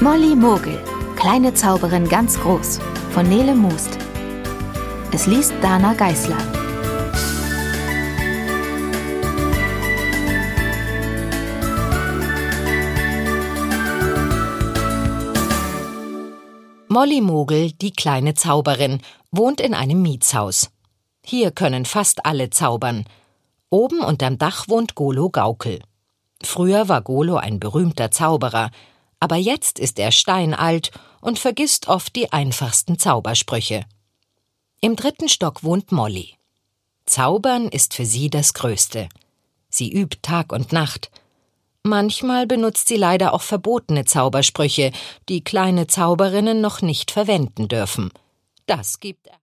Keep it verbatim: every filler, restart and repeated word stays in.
Molly Mogel, kleine Zauberin ganz groß, von Nele Moost. Es liest Dana Geisler. Molly Mogel, die kleine Zauberin, wohnt in einem Mietshaus. Hier können fast alle zaubern. Oben unterm Dach wohnt Golo Gaukel. Früher war Golo ein berühmter Zauberer, aber jetzt ist er steinalt und vergisst oft die einfachsten Zaubersprüche. Im dritten Stock wohnt Molly. Zaubern ist für sie das Größte. Sie übt Tag und Nacht. Manchmal benutzt sie leider auch verbotene Zaubersprüche, die kleine Zauberinnen noch nicht verwenden dürfen. Das gibt